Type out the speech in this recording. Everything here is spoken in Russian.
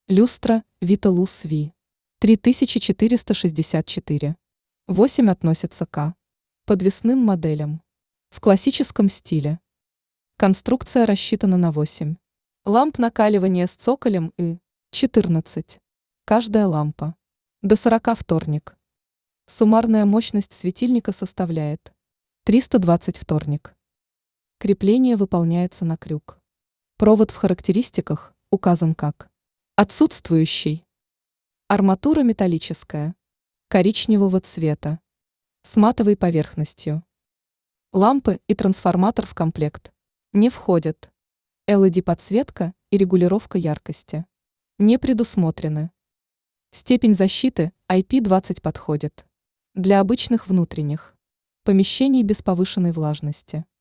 Люстра Виталус V. 3464. 8 относится к подвесным моделям. В классическом стиле. Конструкция рассчитана на 8 ламп накаливания с цоколем и 14. Каждая лампа. До 40 вторник. Суммарная мощность светильника составляет 320 вторник. Крепление выполняется на крюк. Провод в характеристиках указан как отсутствующий. Арматура металлическая, коричневого цвета, с матовой поверхностью. Лампы и трансформатор в комплект не входят. LED-подсветка и регулировка яркости не предусмотрены. Степень защиты IP20 подходит для обычных внутренних помещений без повышенной влажности.